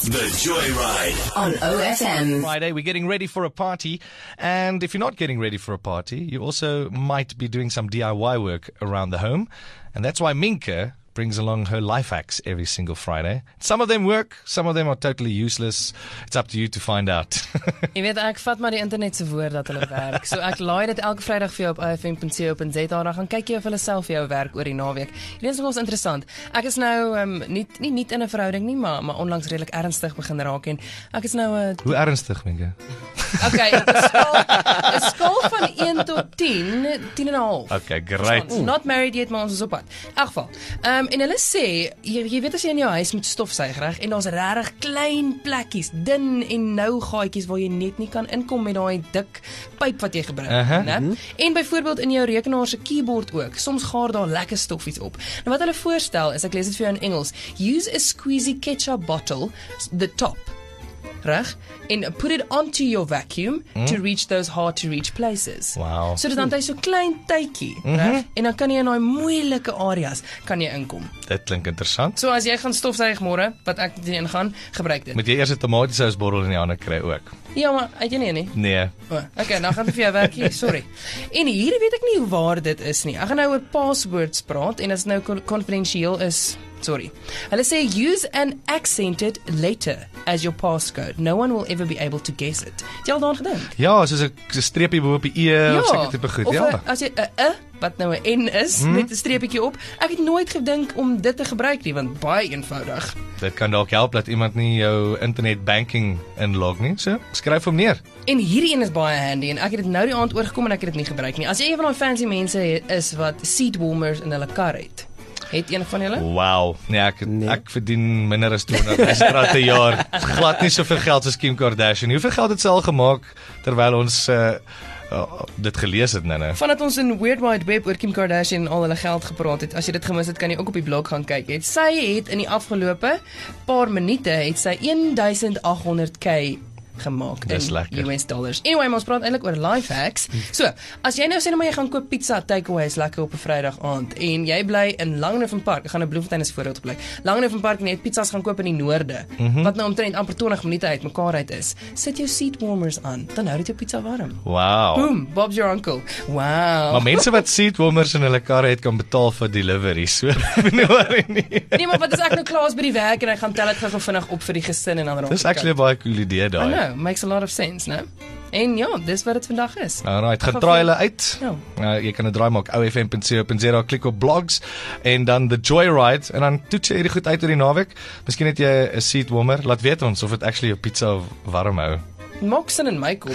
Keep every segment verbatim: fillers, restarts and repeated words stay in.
The Joyride on O F M. Friday, we're getting ready for a party. And if you're not getting ready for a party, you also might be doing some D I Y work around the home. And that's why Minka brings along her life hacks every single Friday. Some of them work, some of them are totally useless. It's up to you to find out. Jy weet, ek vat maar die internet se woord dat hulle werk. So ek laai dit elke Vrydag vir jou op o f m punt co punt z a. Dan gaan kyk jy of hulle self vir jou werk oor die naweek. Dit is nogals interessant. Ek is nou um, nie nie nie in 'n verhouding nie, maar maar onlangs redelik ernstig begin raak en ek is nou 'n uh, Hoe ernstig, Minka? Okay, 'n skaal, 'n skaal van een tot tien, tien en 'n half. Okay, great. Not married yet, maar ons is op pad. In elk geval. Um, en hulle sê, jy, jy weet as jy in jou huis moet stofsuig, reg, en daar's regtig klein plekkies, dun en nou gaatjies waar jy net nie kan inkom met daai dik pyp wat jy gebruik, Uh-huh. né? En byvoorbeeld in jou rekenaar se keyboard ook. Soms gaar daar lekker stoffies op. Nou wat hulle voorstel is, ek lees dit vir jou in Engels, use a squeezy ketchup bottle, the top, reg, en put it onto your vacuum mm. to reach those hard to reach places. Wow. So dit dan hy so klein tydjie, mm-hmm. reg? En dan kan jy in daai moeilike areas kan jy inkom. Dit klink interessant. So as jy gaan stofsuig môre, wat ek teen gaan, gebruik dit. Moet jy eers 'n tomatiesausbottel in die hande kry ook? Ja, maar het jy nie nie? Nee. Oh, okay, nou gaan dit vir jou werk hier, sorry. En hier weet ek nie hoe waar dit is nie. Ek gaan nou oor passwords praat en as nou konfidensieel is, sorry. Hulle sê use an accented letter as your passcode. No one will ever be able to guess it. Het jy al daaraan gedink? Ja, soos 'n streepie bo op die E of seker tipe goed, of ja. a, as jy 'n uh, wat nou 'n N is, hmm? met 'n streepietjie op. Ek het nooit gedink om dit te gebruik nie, want baie eenvoudig. Dit kan dalk help dat iemand nie jou internet banking inlog nie. So, skryf hom neer. En hierdie een is baie handy en ek het dit nou die aand oorgekom en ek het dit nie gebruik nie. As jy een van daai fancy mense is wat seat warmers in hulle kar het, het een van julle? Wow. Nee, ek nee. ek verdien minder as tweehonderd rand per jaar. Glad nie soveel geld as Kim Kardashian. Hoeveel geld het sy al gemaak terwyl ons uh, uh, dit gelees het nou nou? Vandat ons in Weird Wide Web oor Kim Kardashian en al hulle geld gepraat het, as jy dit gemis het, kan jy ook op die blog gaan kyk. Het sy het in die afgelope paar minute het sy eenduisend agt honderd k gemaak Dis in lekker. U S dollars. Anyway, ons praat eintlik oor life hacks. So, as jy nou sê nou maar jy gaan koop pizza takeaways lekker op 'n Vrydag aand en jy bly in Langehoven Park, ek gaan nou Bloemfontein as voorbeeld bly. Langehoven Park en jy het pizzas gaan koop in die noorde, mm-hmm. wat nou omtrent amper twintig minute uit mekaar uit is. Sit jou seat warmers aan, dan hou dit jou pizza warm. Wow. Boom, Bob's your uncle. Wow. Maar mense wat seat warmers in hulle karre het kan betaal vir delivery. So, nie worry nie. Nee, maar wat as ek nou klaar is by die werk en ek gaan tel dit gou vinnig op vir die gesin en dan raak. Dis actually 'n baie cool idee I daai. know, makes a lot of sense, né? En ja, dis wat dit vandag is. Alright, gaan draai hulle uit. Ja. Uh, jy kan 'n draai maak o f m punt co punt z a, klik op blogs en dan the Joyride en dan toets jy hierdie goed uit oor die naweek. Miskien het jy 'n seat warmer. Laat weet ons of dit actually jou pizza warm hou. Maak sin in my kop.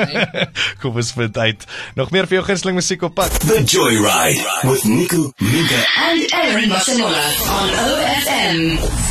Kom ons vind uit. Nog meer vir jou gunsteling musiek op pad. The Joyride with Nico, Minka and Aaron Masanola on O F M.